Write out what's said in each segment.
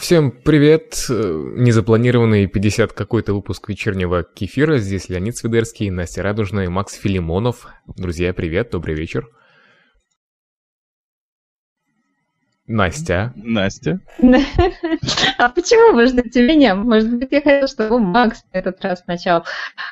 Всем привет! Незапланированный 50 какой-то выпуск вечернего кефира. Здесь Леонид Свидерский, Настя Радужная, Макс Филимонов. Друзья, привет, добрый вечер. Настя. А почему вы ждете меня? Может быть, я хотела, чтобы Макс на этот раз начал.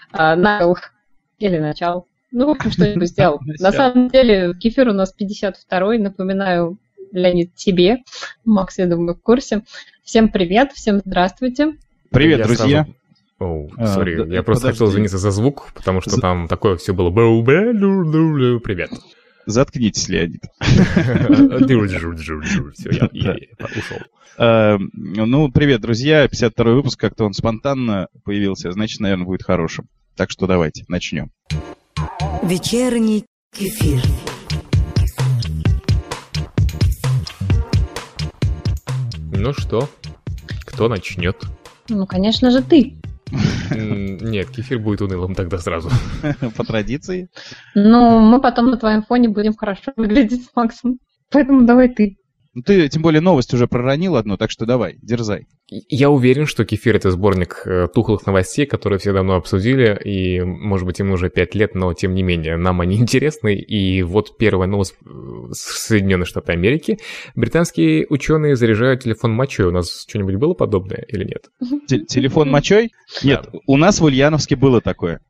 Начал. Ну, в общем, что-нибудь сделал. На самом деле, кефир у нас 52-й. Напоминаю, Леонид, тебе. Макс, я думаю, в курсе. Всем привет, всем здравствуйте. Привет, друзья. Я просто хотел извиниться за звук, потому что там такое все было. Привет. Заткнитесь, Леонид. Все, я ушел. Ну, привет, друзья. 52-й выпуск, как-то он спонтанно появился, значит, наверное, будет хорошим. Так что давайте, начнем. Вечерний кефир. Ну что, кто начнет? Ну, конечно же, ты. Нет, кефир будет унылым тогда сразу. По традиции? Ну, мы потом на твоем фоне будем хорошо выглядеть с Максом. Поэтому давай ты. Ну, ты, тем более, новость уже проронил одну, так что давай, дерзай. Я уверен, что «Кефир» — это сборник тухлых новостей, которые все давно обсудили, и, может быть, им уже 5 лет, но, тем не менее, нам они интересны. И вот первая новость с Соединенных Штатов Америки. Британские ученые заряжают телефон мочой. У нас что-нибудь было подобное или нет? Телефон мочой? Нет, у нас в Ульяновске было такое.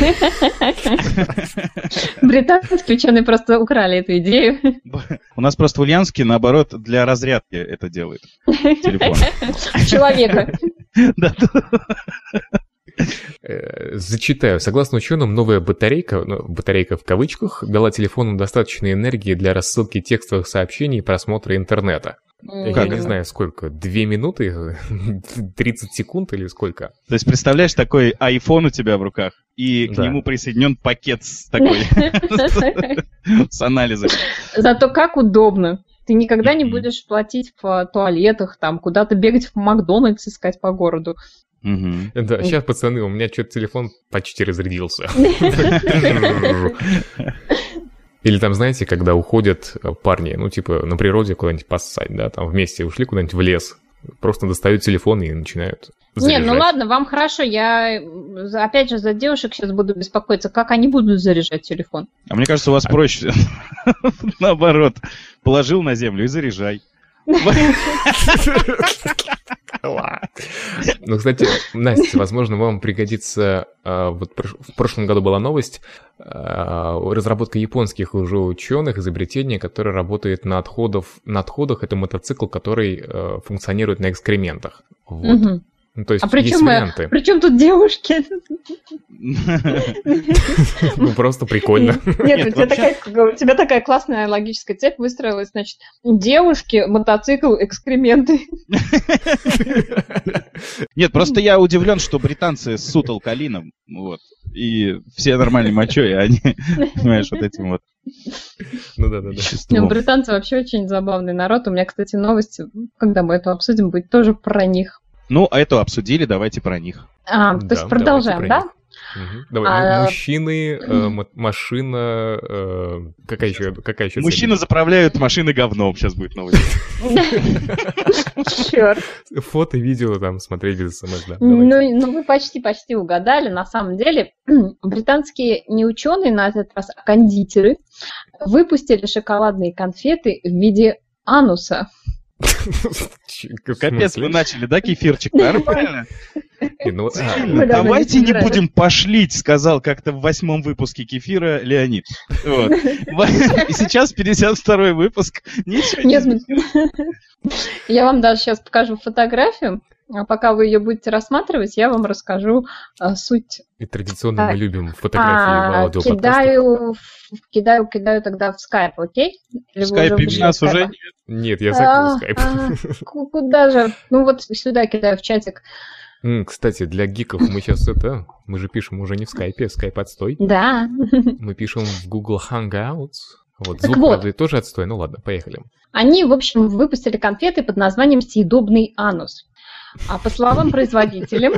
Британские ученые просто украли эту идею. У нас просто в Ульяновске, наоборот, для разрядки это делают. Телефон. Человека. Зачитаю. Согласно ученым, новая батарейка в кавычках, дала телефону достаточно энергии для рассылки текстовых сообщений и просмотра интернета. Я не знаю, сколько, 2 минуты, 30 секунд или сколько? То есть, представляешь, такой iPhone у тебя в руках, и к нему присоединен пакет с анализами. Зато как удобно. Ты никогда не будешь платить в туалетах, там, куда-то бегать в Макдональдс искать по городу. Да, сейчас, пацаны, у меня что-то телефон почти разрядился. Или там, знаете, когда уходят парни, ну, типа, на природе куда-нибудь поссать, да, там вместе ушли куда-нибудь в лес, просто достают телефон и начинают заряжать. Не, ну ладно, вам хорошо, я опять же за девушек сейчас буду беспокоиться, как они будут заряжать телефон. А мне кажется, у вас проще. Наоборот, положил на землю и заряжай. Ну, кстати, Настя, возможно, вам пригодится, вот в прошлом году была новость, разработка японских уже ученых, изобретение, которое работает на отходах. Это мотоцикл, который функционирует на экскрементах. Вот. Ну, то есть есть варианты. При чем тут девушки? Ну, просто прикольно. Нет, у тебя такая классная логическая цепь выстроилась, значит, девушки, мотоцикл, экскременты. Нет, просто я удивлен, что британцы ссут алкалином, вот, и все нормальной мочой, а они, понимаешь, вот этим вот. Ну да. Британцы вообще очень забавный народ. У меня, кстати, новость, когда мы это обсудим, будет тоже про них. Ну, а это обсудили, давайте про них. То есть продолжаем, да? Давай, мужчины, машина, какая еще цель? Мужчины заправляют машины говном, сейчас будет новость. Черт. Фото, видео там смотреть без СМС, да. Ну, вы почти угадали. На самом деле, британские не ученые, на этот раз, а кондитеры, выпустили шоколадные конфеты в виде ануса. Капец, мы начали, да, кефирчик? Нормально. Давайте не будем пошлить, сказал как-то в 8-м выпуске кефира Леонид. И сейчас 52-й выпуск. Нет, я вам даже сейчас покажу фотографию. А пока вы ее будете рассматривать, я вам расскажу суть. И традиционно мы любим фотографии в аудиоподкастах. Кидаю тогда в скайп, окей? В скайпе у нас уже нет. Нет, я закрыл скайп. Куда же? Ну вот сюда кидаю в чатик. Кстати, для гиков мы сейчас мы же пишем уже не в скайпе, скайп отстой. Да. Мы пишем в Google Hangouts. Вот, звук, правда, тоже отстой. Ну ладно, поехали. Они, в общем, выпустили конфеты под названием «Съедобный анус». А по словам производителя,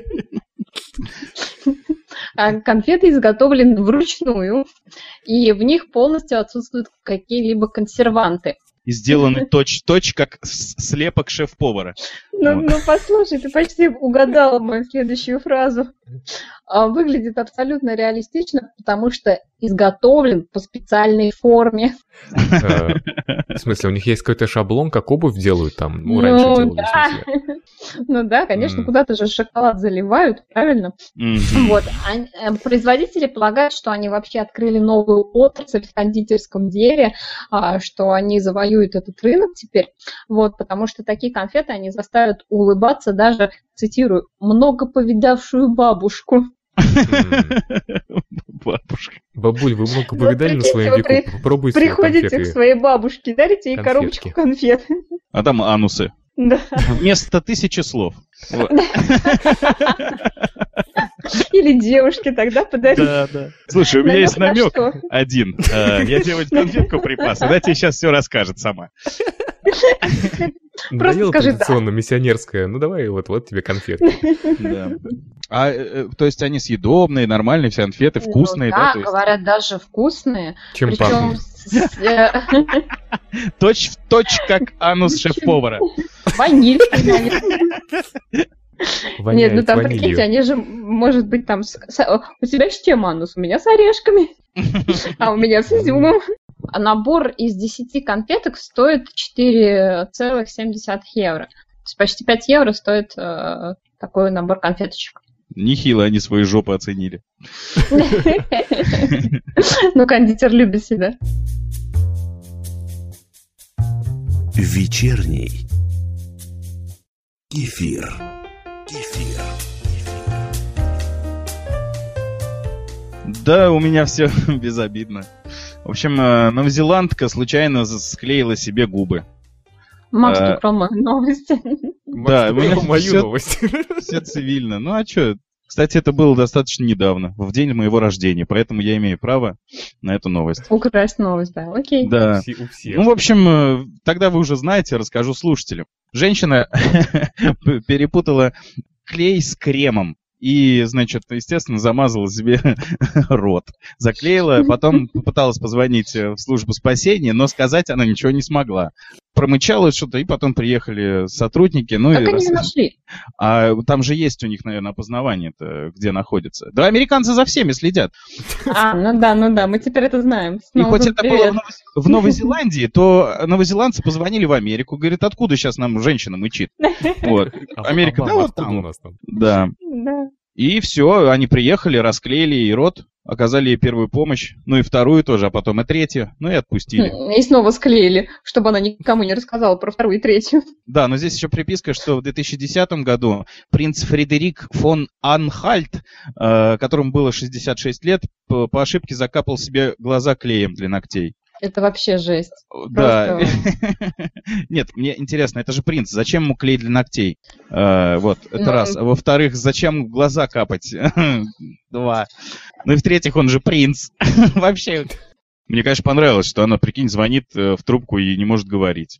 конфеты изготовлены вручную, и в них полностью отсутствуют какие-либо консерванты. и сделаны точь-в-точь, как слепок шеф-повара. Ну, послушай, ты почти угадала мою следующую фразу. Выглядит абсолютно реалистично, потому что изготовлен по специальной форме. В смысле, у них есть какой-то шаблон, как обувь делают там? Ну, раньше делали, да. в смысле. Ну да, конечно, куда-то же шоколад заливают, правильно? Вот. Производители полагают, что они вообще открыли новую отрасль в кондитерском деле, что они завоюют этот рынок теперь, вот, потому что такие конфеты они заставят улыбаться даже, цитирую, много повидавшую бабушку. Бабушка. Бабуль, вы много повидали на своем веку? Попробуйте приходите конфеты. к своей бабушке, дарите ей коробочку конфет. А там анусы. Да. Вместо 1000 слов. Вот. Или девушке тогда подарить. Да. Слушай, у меня есть Намёк на намек что? один. Я девочке конфетку припас, она тебе сейчас все расскажет сама. Надоело скажи традиционно миссионерское. Ну давай, вот тебе конфетки. Да. То есть они съедобные, нормальные, все конфеты, вкусные, да? Да, говорят, даже вкусные. Чем Причем пахнут? Точь в точь, как анус шеф-повара. Ванильки, наверное. Нет, ну там, прикиньте, они же, может быть, там... У тебя с чем анус? У меня с орешками, а у меня с изюмом. Набор из 10 конфеток стоит 4,7 евро. То есть почти 5 евро стоит такой набор конфеточек. Нехило они свои жопы оценили. Ну, кондитер любит себя. Вечерний кефир. Да, у меня все безобидно. В общем, новозеландка случайно склеила себе губы. Макс, ты про мою новость. Да, у меня мою новость. Все цивильно. Ну а что? Кстати, это было достаточно недавно, в день моего рождения, поэтому я имею право на эту новость. Украсть новость, да, окей. Да. У всех. Ну, в общем, тогда вы уже знаете, расскажу слушателям. Женщина перепутала клей с кремом. И, значит, естественно, замазала себе рот. Заклеила, потом попыталась позвонить в службу спасения, но сказать она ничего не смогла. Промычала что-то, и потом приехали сотрудники. Ну, как они нашли? А там же есть у них, наверное, опознавание-то, где находится. Да, американцы за всеми следят. Ну да, мы теперь это знаем. И хоть это было в Новой Зеландии, то новозеландцы позвонили в Америку, говорят, откуда сейчас нам женщина мычит? Вот. Америка, да, вот там. Да. И все, они приехали, расклеили ей рот, оказали ей первую помощь, ну и вторую тоже, а потом и третью, ну и отпустили. И снова склеили, чтобы она никому не рассказала про вторую и третью. Да, но здесь еще приписка, что в 2010 году принц Фредерик фон Анхальт, которому было 66 лет, по ошибке закапал себе глаза клеем для ногтей. Это вообще жесть. Да. Нет, мне интересно, это же принц. Зачем ему клей для ногтей? Вот, это раз. А во-вторых, зачем в глаза капать? 2. Ну и в-третьих, он же принц. Вообще. Мне, конечно, понравилось, что она, прикинь, звонит в трубку и не может говорить.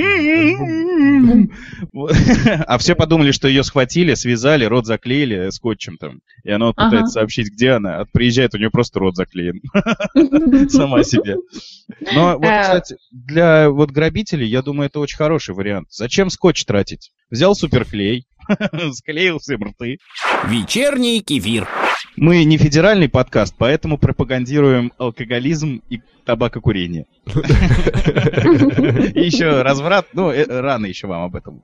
А все подумали, что ее схватили, связали, рот заклеили скотчем там. И она пытается сообщить, где она. А приезжает, у нее просто рот заклеен. Сама себе. Но вот, кстати, для вот грабителей, я думаю, это очень хороший вариант. Зачем скотч тратить? Взял суперклей, склеил всем рты. Вечерний кефир. Мы не федеральный подкаст, поэтому пропагандируем алкоголизм и табакокурение. И еще разврат, ну, рано еще вам об этом.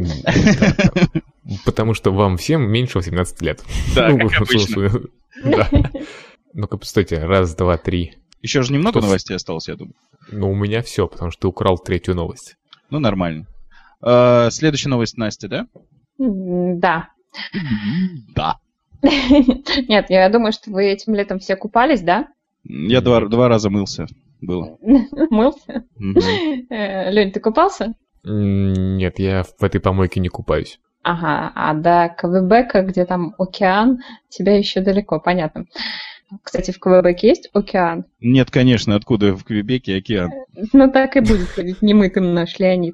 Потому что вам всем меньше 18 лет. Да, как обычно. Ну-ка, постойте, 1, 2, 3. Еще же немного новостей осталось, я думаю. Ну, у меня все, потому что ты украл третью новость. Ну, нормально. Следующая новость, Настя, да? Да. Да. Нет, я думаю, что вы этим летом все купались, да? Я два раза мылся. Было. Мылся? Лёнь, ты купался? Нет, я в этой помойке не купаюсь. Ага, а до Квебека, где там океан, тебя еще далеко, понятно. Кстати, в Квебеке есть океан? Нет, конечно, откуда в Квебеке океан? Ну так и будет ходить немытым наш Леонид.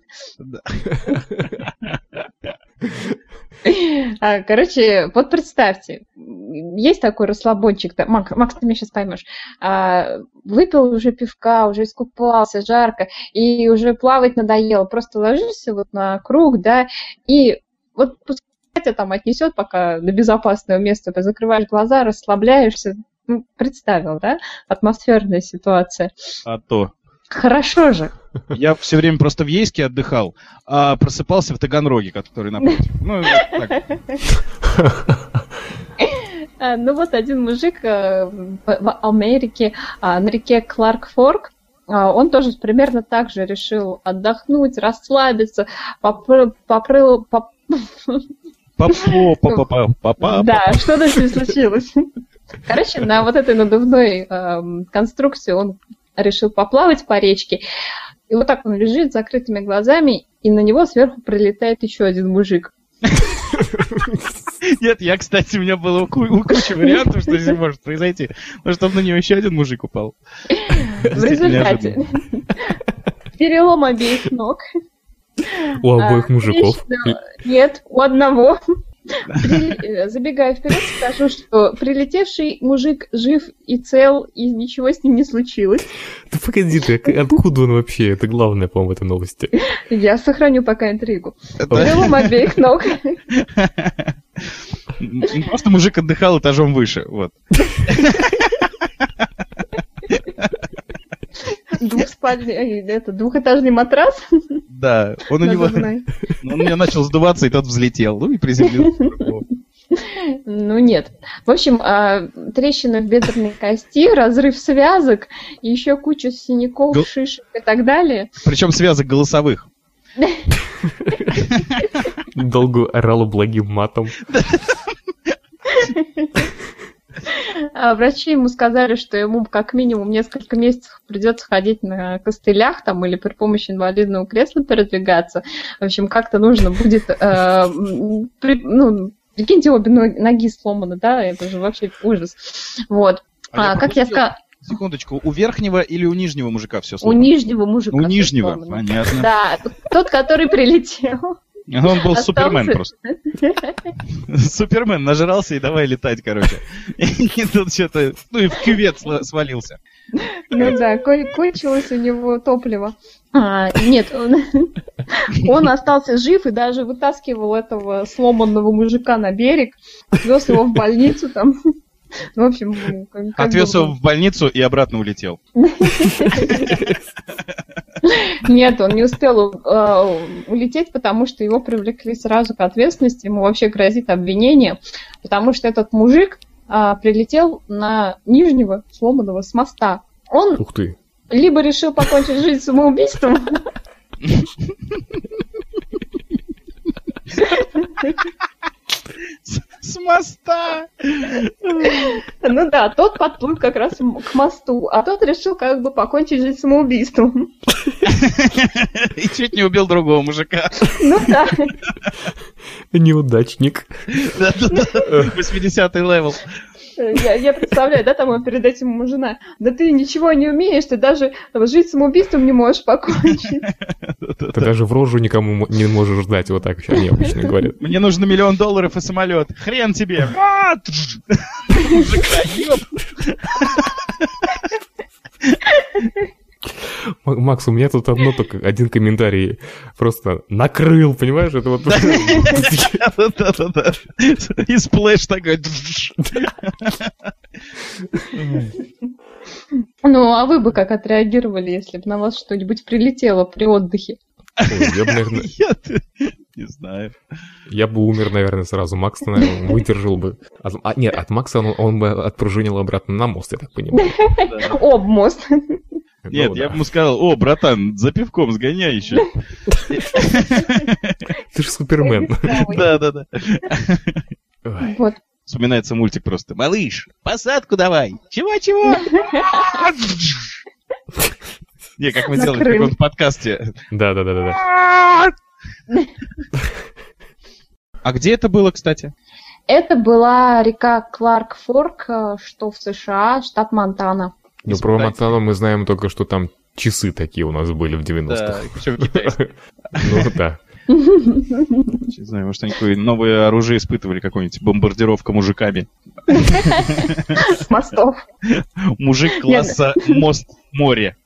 Короче, вот представьте, есть такой расслабончик, да, Макс, ты меня сейчас поймешь, выпил уже пивка, уже искупался, жарко, и уже плавать надоело, просто ложишься вот на круг, да, и вот пускай тебя там отнесет пока до безопасного места, ты закрываешь глаза, расслабляешься, ну, представил, да, атмосферная ситуация. А то. Хорошо же. Я все время просто в Ейске отдыхал, а просыпался в Таганроге, который напротив. Ну, так. Ну вот один мужик в Америке на реке Кларк-Форк, он тоже примерно так же решил отдохнуть, расслабиться, Да, что-то с ним случилось. Короче, на вот этой надувной конструкции он решил поплавать по речке. И вот так он лежит с закрытыми глазами, и на него сверху прилетает еще один мужик. Нет, кстати, у меня было куча вариантов, что здесь может произойти. Но чтобы на него еще один мужик упал. В результате перелом обеих ног. У обоих мужиков? Нет, у одного. Забегая вперед, скажу, что прилетевший мужик жив и цел, и ничего с ним не случилось. Да погоди ты, откуда он вообще? Это главное, по-моему, в этой новости. Я сохраню пока интригу. Перелом обеих ног. Просто мужик отдыхал этажом выше, вот. Двухэтажный матрас. Да, он у него начал сдуваться, и тот взлетел, ну и приземлился. Ну нет. В общем, трещина в бедренной кости, разрыв связок, и еще куча синяков, шишек и так далее. Причем связок голосовых. Долго орал благим матом. Врачи ему сказали, что ему как минимум несколько месяцев придется ходить на костылях там, или при помощи инвалидного кресла передвигаться. В общем, как-то нужно будет... прикиньте, обе ноги сломаны, да, это же вообще ужас. Вот. Как я сказала... Секундочку, у верхнего или у нижнего мужика все сломано? У нижнего мужика. У нижнего, понятно. Да, тот, который прилетел. Он был Супермен просто. Супермен нажрался и давай летать, короче. И тут что-то, ну и в кювет свалился. Ну да, кончилось у него топливо. Нет, он остался жив и даже вытаскивал этого сломанного мужика на берег, вез его в больницу там. В общем, отвез его в больницу и обратно улетел. Нет, он не успел улететь, потому что его привлекли сразу к ответственности, ему вообще грозит обвинение, потому что этот мужик прилетел на нижнего сломанного с моста. Он Ух ты. Либо решил покончить жизнь самоубийством, С моста! Ну да, тот подплыл как раз к мосту, а тот решил как бы покончить жизнь самоубийством. И чуть не убил другого мужика. Ну да. Неудачник. 80-й левел. Я представляю, да, там перед этим ему жена. Да ты ничего не умеешь, ты даже жить самоубийством не можешь покончить. Ты даже в рожу никому не можешь ждать, вот так они обычно говорят. Мне нужно $1 миллион и самолет. Хрен тебе. Макс, у меня тут один комментарий просто накрыл, понимаешь? Это вот... Да-да-да. И сплэш такой. Ну, а вы бы как отреагировали, если бы на вас что-нибудь прилетело при отдыхе? Я бы, наверное... Не знаю. Я бы умер, наверное, сразу. Макс, наверное, выдержал бы. Нет, от Макса он бы отпружинил обратно на мост, я так понимаю. Об мост. Нет, я бы ему сказал: братан, за пивком сгоняй еще. Ты же Супермен. Да-да-да. Вот. Вспоминается мультик просто. Малыш, посадку давай. Чего-чего? Не, как мы делали в каком-то подкасте. Да. А где это было, кстати? Это была река Кларк-Форк, что в США, штат Монтана. Ну, про Монтану мы знаем только, что там часы такие у нас были в 90-х. Да, причем китайские. Ну, да. Не знаю, может, они какое новое оружие испытывали, какое-нибудь бомбардировка мужиками. Мостов. Мужик класса мост-море.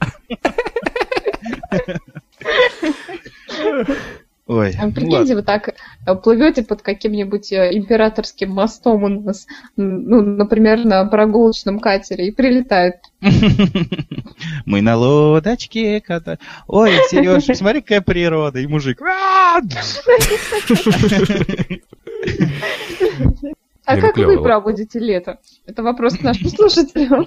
Ой, прикиньте, вы так плывете под каким-нибудь императорским мостом у нас, ну, например, на прогулочном катере, и прилетают. Мы на лодочке катаемся. Ой, Сереж, смотри, какая природа. И мужик. А как вы проводите лето? Это вопрос к нашим слушателям.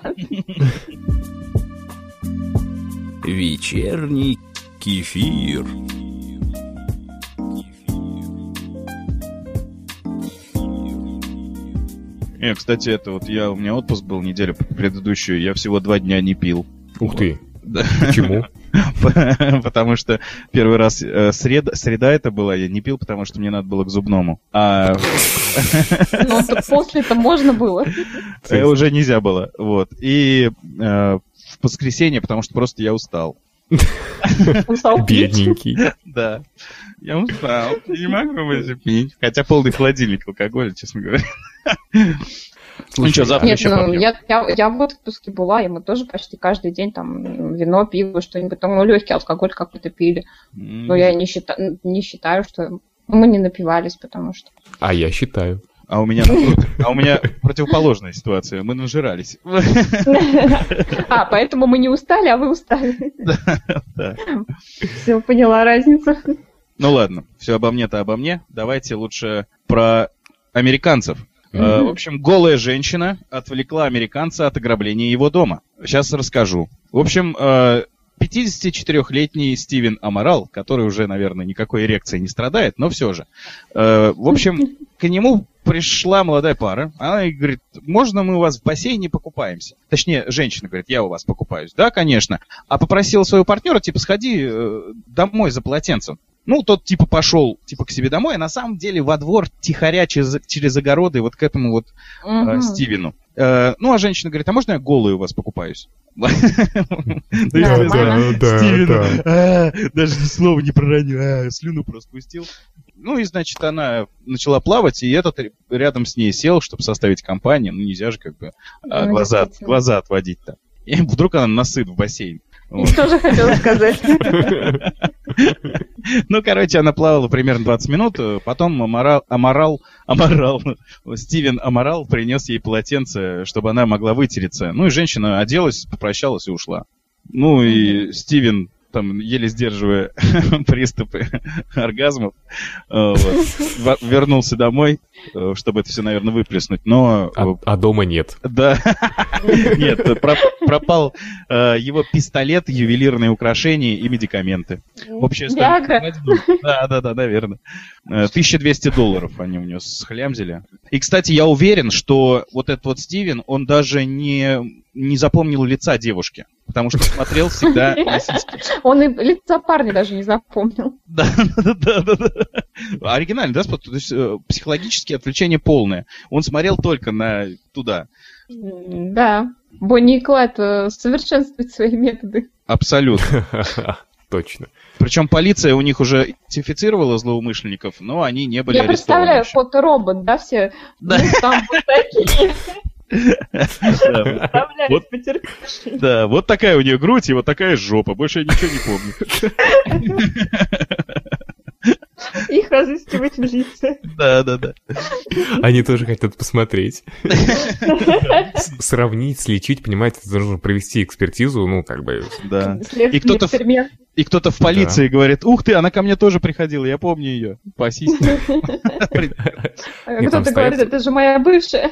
Вечерний кефир. Кстати, это вот у меня отпуск был неделю предыдущую, я всего 2 дня не пил. Ух ты. Почему? Потому что первый раз среда это была, я не пил, потому что мне надо было к зубному. Ну, после-то можно было. Уже нельзя было, вот. И в воскресенье, потому что просто я устал. Бедненький. Да. Я устал. Не могу больше пить. Хотя полный холодильник алкоголя, честно говоря. Ну что, завтра еще попьем. Я в отпуске была, и мы тоже почти каждый день там вино, пиво, что-нибудь. Там, легкий алкоголь какой-то пили. Но я не считаю, что мы не напивались, потому что... А я считаю. А у меня противоположная ситуация. Мы нажирались. Поэтому мы не устали, а вы устали. Да. Все, поняла разницу. Ну ладно, все обо мне-то обо мне. Давайте лучше про американцев. В общем, голая женщина отвлекла американца от ограбления его дома. Сейчас расскажу. В общем, 54-летний Стивен Амарал, который уже, наверное, никакой эрекции не страдает, но все же. В общем, к нему пришла молодая пара. Она говорит, можно мы у вас в бассейне покупаемся? Точнее, женщина говорит, я у вас покупаюсь. Да, конечно. А попросила своего партнера, сходи домой за полотенцем. Ну, тот, пошел, к себе домой, а на самом деле во двор тихоря через огороды вот к этому вот Стивену. Ну, а женщина говорит, а можно я голый у вас покупаюсь? Стивен даже ни слова не проронил, слюну просто пустил. Ну, и, значит, она начала плавать, и этот рядом с ней сел, чтобы составить компанию. Ну, нельзя же глаза отводить-то. И вдруг она насыт в бассейн. Что же хотела сказать? Ну, короче, она плавала примерно 20 минут, потом Стивен Амарал принес ей полотенце, чтобы она могла вытереться. Ну, и женщина оделась, попрощалась и ушла. Ну, и Стивен, там, еле сдерживая приступы оргазмов, вернулся домой, чтобы это все, наверное, выплеснуть, но... А дома нет. Да. Нет, пропал его пистолет, ювелирные украшения и медикаменты. Общая стоимость... Да, наверное. $1200 они у него схлямзили. И, кстати, я уверен, что вот этот вот Стивен, он даже не запомнил лица девушки, потому что смотрел всегда на сиськи. Он и лица парня даже не запомнил. Да. Оригинально, да? То есть психологические отвлечения полное. Он смотрел только на туда. Да. Бонни и Клайд совершенствуют свои методы. Абсолютно. Точно. Причем полиция у них уже идентифицировала злоумышленников, но они не были арестованы. Я представляю, фоторобот, да, все? Да. Там вот такие. Да, вот такая у нее грудь и вот такая жопа. Больше я ничего не помню. Их разыскивать в лице. Да. Они тоже хотят посмотреть. Сравнить, сличить, понимаете, нужно провести экспертизу, ну, как бы... Да. И кто-то в полиции говорит, ух ты, она ко мне тоже приходила, я помню ее. По сиске. Кто-то говорит, это же моя бывшая.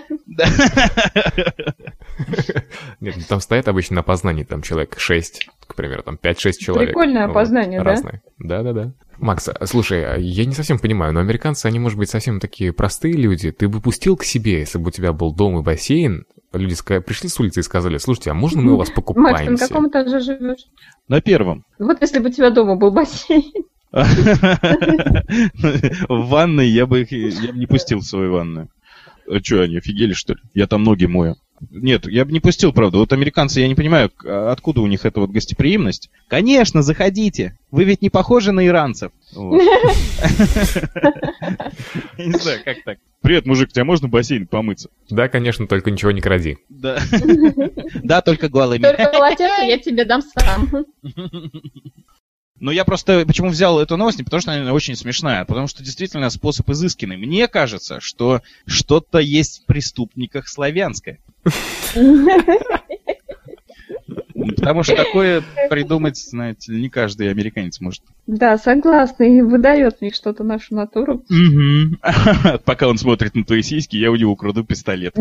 Нет, там стоят обычно на опознании, там человек 6, к примеру, там 5-6 человек. Прикольное опознание, да? Разные. Да. Макс, слушай, я не совсем понимаю, но американцы, они, может быть, совсем такие простые люди. Ты бы пустил к себе, если бы у тебя был дом и бассейн, люди пришли с улицы и сказали, слушайте, а можно мы у вас покупаемся? Макс, ты на каком этаже живешь? На 1. Вот если бы у тебя дома был бассейн. В ванной я бы не пустил в свою ванную. А что, они офигели, что ли? Я там ноги мою. Нет, я бы не пустил, правда. Вот американцы, я не понимаю, откуда у них эта вот гостеприимность. Конечно, заходите. Вы ведь не похожи на иранцев. Я не знаю, как так. Привет, мужик, тебя можно в бассейн помыться? Да, конечно, только ничего не кради. Да. Да, только голыми. Только полотенце я тебе дам сам. Но я просто почему взял эту новость, не потому что она очень смешная, а потому что действительно способ изысканный. Мне кажется, что что-то есть в преступниках славянское. Потому что такое придумать, знаете, не каждый американец может. Да, согласна, и выдает в них что-то нашу натуру. Пока он смотрит на твои сиськи, я у него украду пистолет.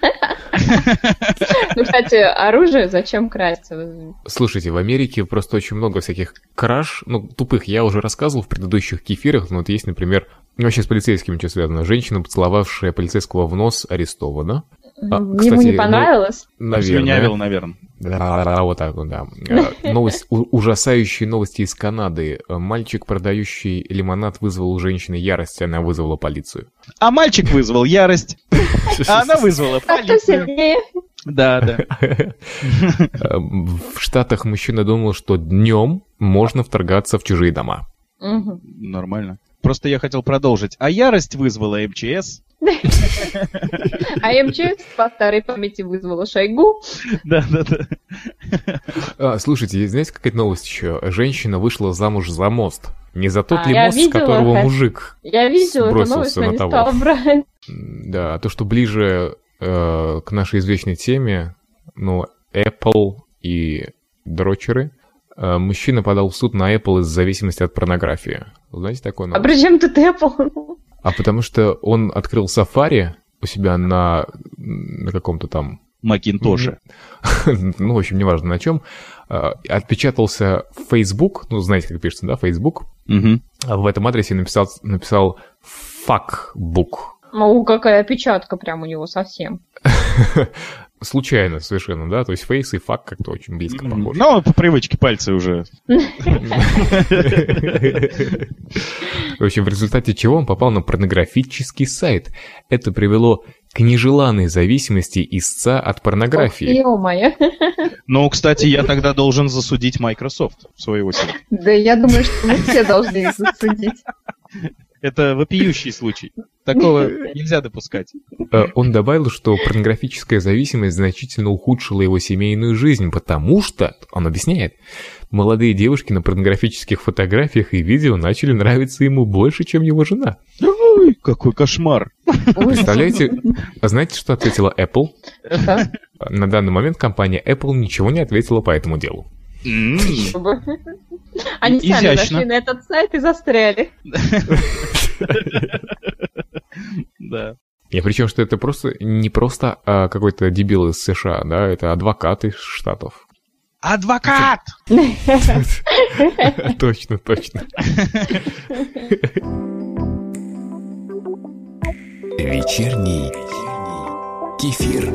Ну, кстати, оружие зачем красть? Слушайте, в Америке просто очень много всяких краж, тупых. Я уже рассказывал в предыдущих кефирах, но вот есть, например, вообще с полицейским что связано. Женщина, поцеловавшая полицейского в нос, арестована. Ему не понравилось? Наверное. Да, вот так вот, да. Ужасающие новости из Канады. Мальчик, продающий лимонад, вызвал у женщины ярость, она вызвала полицию. А мальчик вызвал ярость, а она вызвала полицию. Да. В Штатах мужчина думал, что днем можно вторгаться в чужие дома. Нормально. Просто я хотел продолжить. А ярость вызвала МЧС. А МЧС по старой памяти вызвала Шойгу. Да. Слушайте, знаете, какая новость еще? Женщина вышла замуж за мост. Не за тот ли мост, с которого мужик сбросился на того. Да, а то, что ближе к нашей извечной теме, Apple и дрочеры. Мужчина подал в суд на Apple из-за зависимости от порнографии. Вы знаете такое? А при чем тут Apple? А потому что он открыл Safari у себя на каком-то там... Макинтоше. В общем, неважно на чем. Отпечатался в Facebook, знаете, как пишется, да, Facebook. В этом адресе написал fuckbook. Какая опечатка прям у него совсем. Случайно совершенно, да? То есть фейс и фак как-то очень близко похожи. По привычке пальцы уже. В общем, в результате чего он попал на порнографический сайт. Это привело к нежеланной зависимости истца от порнографии. Ё-моё. Кстати, я тогда должен засудить Microsoft своего сайта. Да я думаю, что мы все должны их засудить. Это вопиющий случай. Такого нельзя допускать. Он добавил, что порнографическая зависимость значительно ухудшила его семейную жизнь, потому что, он объясняет, молодые девушки на порнографических фотографиях и видео начали нравиться ему больше, чем его жена. Ой, какой кошмар. Представляете, знаете, что ответила Apple? На данный момент компания Apple ничего не ответила по этому делу. Они сами зашли на этот сайт и застряли. Да. И причем, что это не просто какой-то дебил из США, да, это адвокат из Штатов. Адвокат! Точно. Вечерний кефир.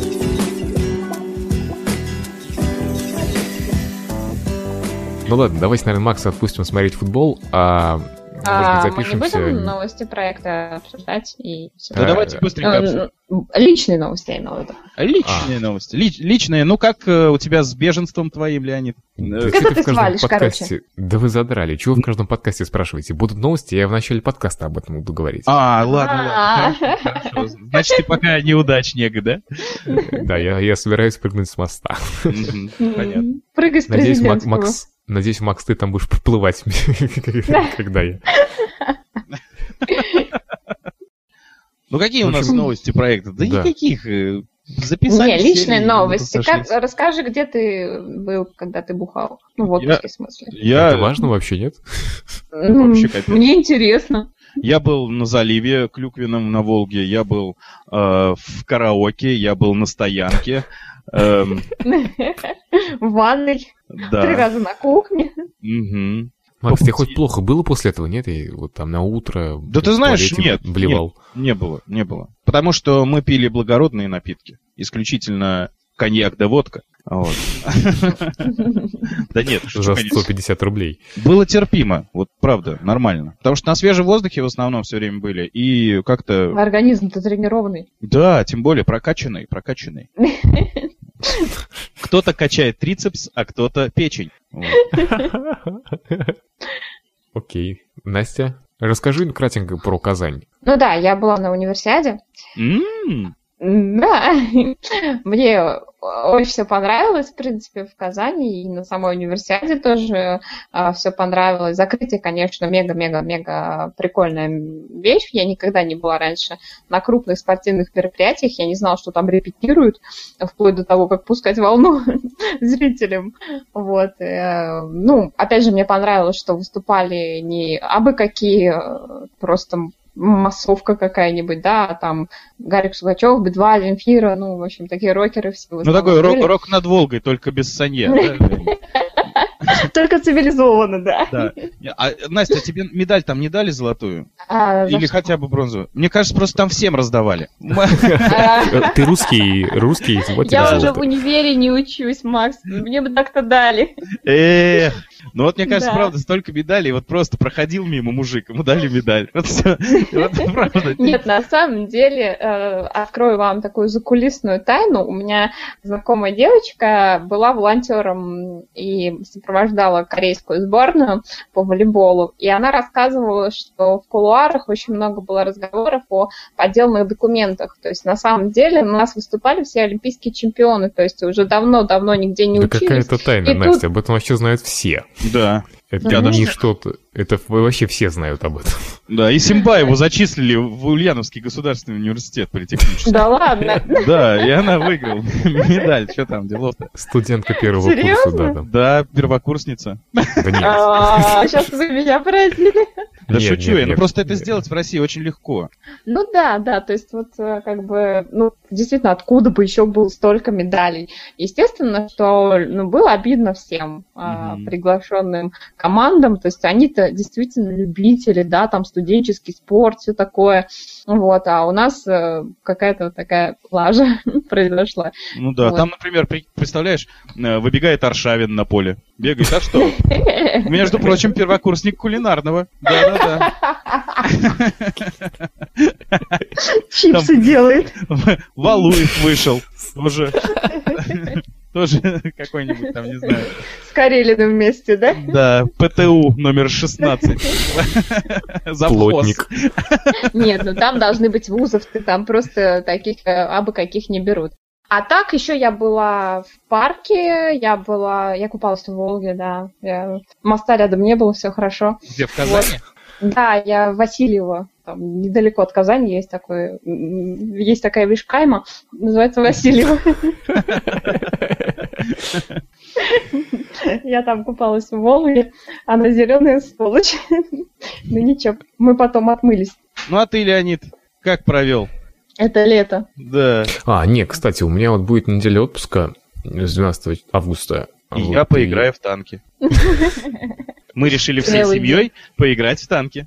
Ну ладно, давайте, наверное, Макса отпустим смотреть футбол, может быть, запишемся... Мы не будем новости проекта обсуждать и все. Да давайте быстренько обсудим. Личные новости, я имею в виду. Личные новости. Личные, как у тебя с беженством твоим, Леонид? Как ты свалишь, короче? Да вы задрали. Чего вы в каждом подкасте спрашиваете? Будут новости, я в начале подкаста об этом буду говорить. Ладно. Хорошо. Значит, ты пока неудачник, да? Да, я собираюсь прыгнуть с моста. Понятно. Прыгай с президентского. Надеюсь, Макс, ты там будешь поплывать, когда я... Какие у нас новости проекта? Да никаких. Записали. Не, личные новости. Расскажи, где ты был, когда ты бухал. В отпуске, в смысле. Это важно вообще, нет? Мне интересно. Я был на заливе Клюквенном на Волге, я был в караоке, я был на стоянке. В ванной. 3 раза на кухне. Макс, тебе хоть плохо было после этого, нет? И вот там на утро... Да ты знаешь, нет, блевал. Не было. Потому что мы пили благородные напитки. Исключительно коньяк да водка. Вот. Да нет, За 150 рублей. Было терпимо, вот правда, нормально. Потому что на свежем воздухе в основном все время были, и как-то... Организм-то тренированный. Да, тем более прокачанный. Кто-то качает трицепс, а кто-то печень. Окей. Настя, расскажи кратенько про Казань. Ну да, я была на универсиаде. Да, мне очень все понравилось, в принципе, в Казани, и на самой универсиаде тоже все понравилось. Закрытие, конечно, мега-мега-мега прикольная вещь. Я никогда не была раньше на крупных спортивных мероприятиях, я не знала, что там репетируют, вплоть до того, как пускать волну зрителям. Вот. Ну, опять же, мне понравилось, что выступали не абы какие, просто массовка какая-нибудь, да, там Гарик Сукачев, Би-2, Земфира, ну, в общем, такие рокеры все. Ну, такой рок над Волгой, только без Санье. Только цивилизованно, да. А, Настя, тебе медаль там не дали золотую? Или хотя бы бронзовую? Мне кажется, просто там всем раздавали. Ты русский, вот тебе я уже в универе не учусь, Макс, мне бы так-то дали. Ну вот, мне кажется, правда, столько медалей, вот просто проходил мимо мужик, ему дали медаль. Вот все. Нет, на самом деле, открою вам такую закулисную тайну. У меня знакомая девочка была волонтером и сопровождала корейскую сборную по волейболу. И она рассказывала, что в кулуарах очень много было разговоров о подделанных документах. То есть, на самом деле, у нас выступали все олимпийские чемпионы. То есть, уже давно-давно нигде не учились. Какая-то тайна, Настя, об этом вообще знают все. Да. Это не что-то, это вообще все знают об этом. Да, и Симбаеву зачислили в Ульяновский государственный университет политехнический. Да ладно? Да, и она выиграла медаль. Что там, делов-то? Студентка первого курса, да. Да, первокурсница. Да нет. Сейчас вы меня поразили. Да шучу я, ну просто это сделать в России очень легко. Ну да, то есть вот как бы, ну действительно, откуда бы еще было столько медалей? Естественно, что было обидно всем приглашенным командам, то есть они-то действительно любители, да, там студенческий спорт, все такое, вот, а у нас какая-то вот такая лажа произошла. Ну да, вот. Там, например, представляешь, выбегает Аршавин на поле, бегает, а что? Между прочим, первокурсник кулинарного. Да. Чипсы делает. Валуев вышел, тоже какой-нибудь там, не знаю. С Карелиным вместе, да? Да, ПТУ номер 16. Плотник. Нет, ну там должны быть вузовцы, там просто таких абы каких не берут. А так еще я была в парке, я купалась в Волге, да. Моста рядом не было, все хорошо. Где, в Казани? Вот. Да, я в Васильево, там недалеко от Казани есть такая вишкайма, называется Васильево. Я там купалась в Волге, она зеленая сволочь. Ну ничего, мы потом отмылись. Ну а ты, Леонид, как провел? Это лето. Да. Не, кстати, у меня вот будет неделя отпуска с 12 августа. И я поиграю в танки. Мы решили всей семьей поиграть в танки.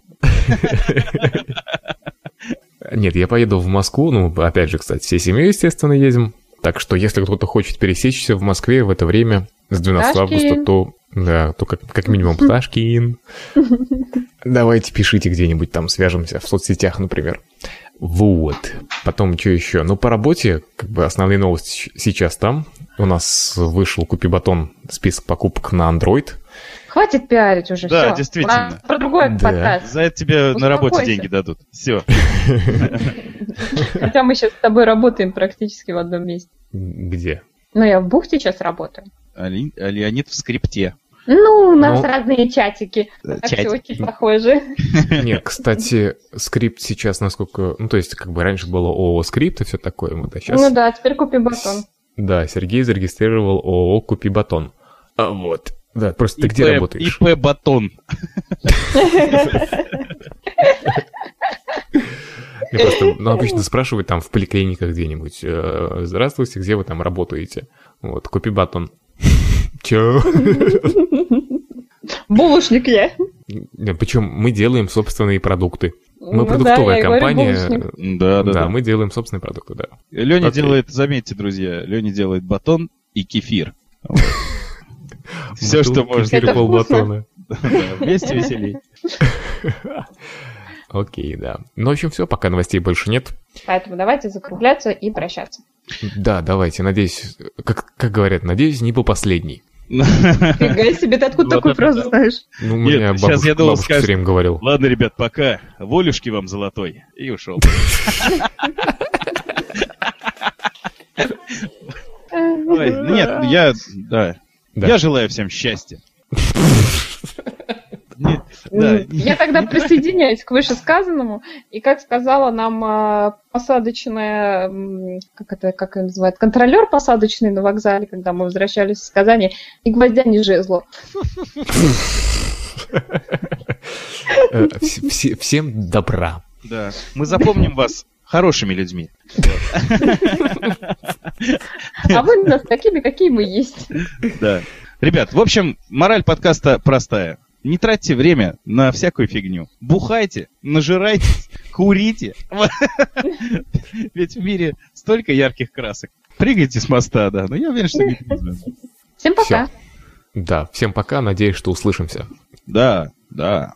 Нет, я поеду в Москву, опять же, кстати, всей семьей, естественно, едем. Так что, если кто-то хочет пересечься в Москве в это время, с 12 августа, то как минимум Пташкин. Давайте пишите где-нибудь там, свяжемся в соцсетях, например. Вот. Потом, что еще? По работе, основные новости сейчас там. У нас вышел Купи-Батон, список покупок на Android. Хватит пиарить уже, да, все. Да, действительно. Про другой подкаст. За это тебе на работе деньги дадут. Все. Хотя мы сейчас с тобой работаем практически в одном месте. Где? Я в бухте сейчас работаю. А Леонид в скрипте. У нас разные чатики. Все очень похожи. Нет, кстати, скрипт сейчас насколько... то есть, раньше было ООО «Скрипт» и все такое. Сейчас... теперь Купи-Батон. Да, Сергей зарегистрировал ООО «Купи-Батон». Вот. Да, просто ты где работаешь? ИП «Батон». Я просто, обычно спрашивают там в поликлиниках где-нибудь. Здравствуйте, где вы там работаете? Вот, Купи-Батон. Чё? Булочник я. Причем мы делаем собственные продукты. Мы продуктовая компания. Да. Мы делаем собственные продукты, да. Леня делает, заметьте, друзья, Леня делает батон и кефир. Все, что можно. Кефир полбатона. Вместе веселей. Окей, да. Ну, в общем, все, пока новостей больше нет. Поэтому давайте закругляться и прощаться. Да, давайте, надеюсь, как говорят, надеюсь, не по последней. Фига себе, ты откуда такую фразу знаешь? Ну, мне бабушка все время говорил. Ладно, ребят, пока. Волюшки вам золотой. И ушел. Нет, я желаю всем счастья. Я тогда присоединяюсь к вышесказанному, и как сказала нам посадочная, как ее называют, контролер посадочный на вокзале, когда мы возвращались из Казани, ни гвоздя, ни жезла. Всем добра. Да, мы запомним вас хорошими людьми. А вы нас такими, какие мы есть. Да. Ребят, в общем, мораль подкаста простая. Не тратьте время на всякую фигню. Бухайте, нажирайтесь, курите. Ведь в мире столько ярких красок. Прыгайте с моста, да. Но я уверен, что не нужно. Всем пока. Да, всем пока. Надеюсь, что услышимся. Да. Да?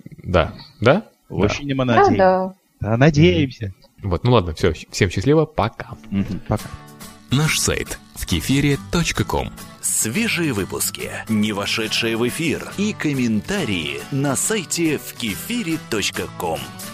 Очень мы надеемся. Да. Надеемся. Вот, ну ладно, все. Всем счастливо. Пока. Пока. Наш сайт вкефире.ком. Свежие выпуски, не вошедшие в эфир и комментарии на сайте вкефире.ком.